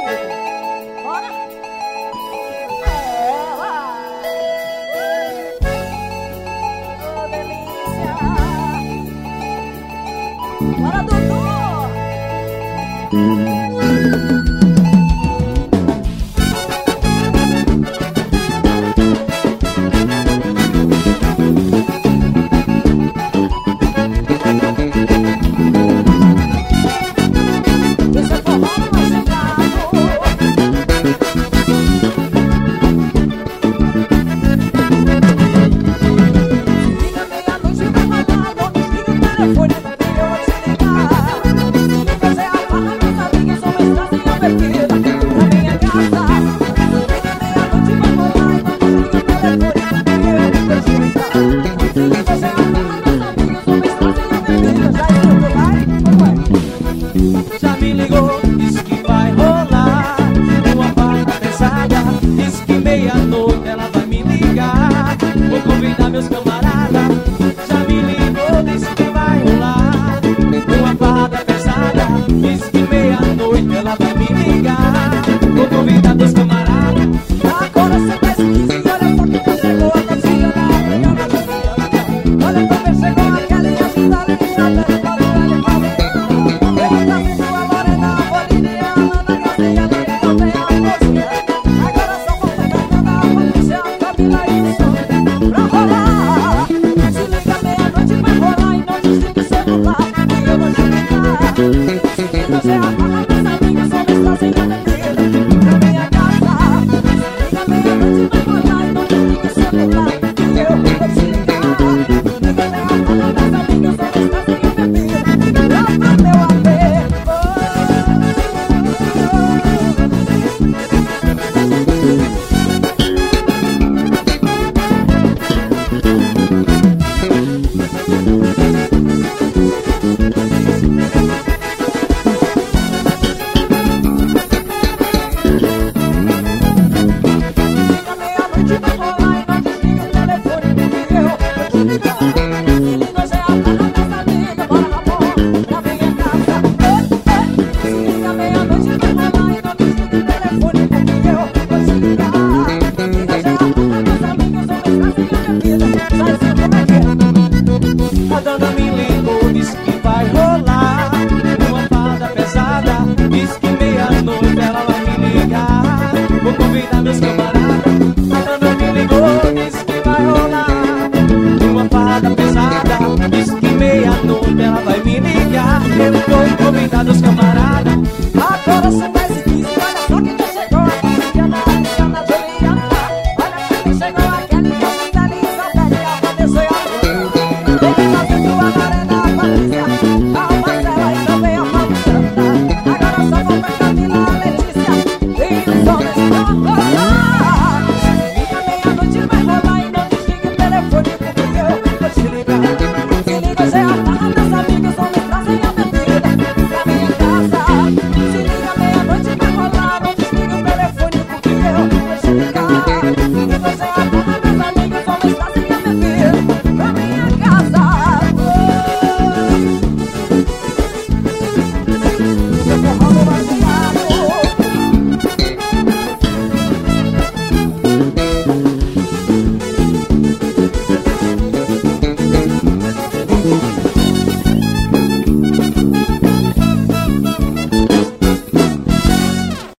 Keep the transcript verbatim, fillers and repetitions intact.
Bora! É, vai! Oh, delícia! Bora, Dudu! Já me ligou, disse que vai rolar uma farda pesada. Disse que meia-noite ela vai me ligar. Vou convidar meus camaradas. Já me ligou, disse que vai rolar uma farda pesada. Disse que meia-noite ela vai me ligar. Vou convidar meus camaradas. Agora você vai se dizer, olha só que já chegou a cozinha da minha magia. Olha como chegou aquela e ajuda a lixar. Você apaga meus amigos, só me trazem a bebida pra minha casa. Liga meia-noite, vai rolar e não desliga o celular que eu vou desligar. Liga meia-noite, meus amigos, só me trazem a bebida lá pro meu apego. A dona me ligou, disse que vai rolar uma farda pesada. Disse que meia-noite ela vai me ligar. Vou convidar meus camaradas. A dona me ligou, disse que vai rolar uma farda pesada. Disse que meia-noite ela vai me ligar. Eu vou convidar meus camaradas.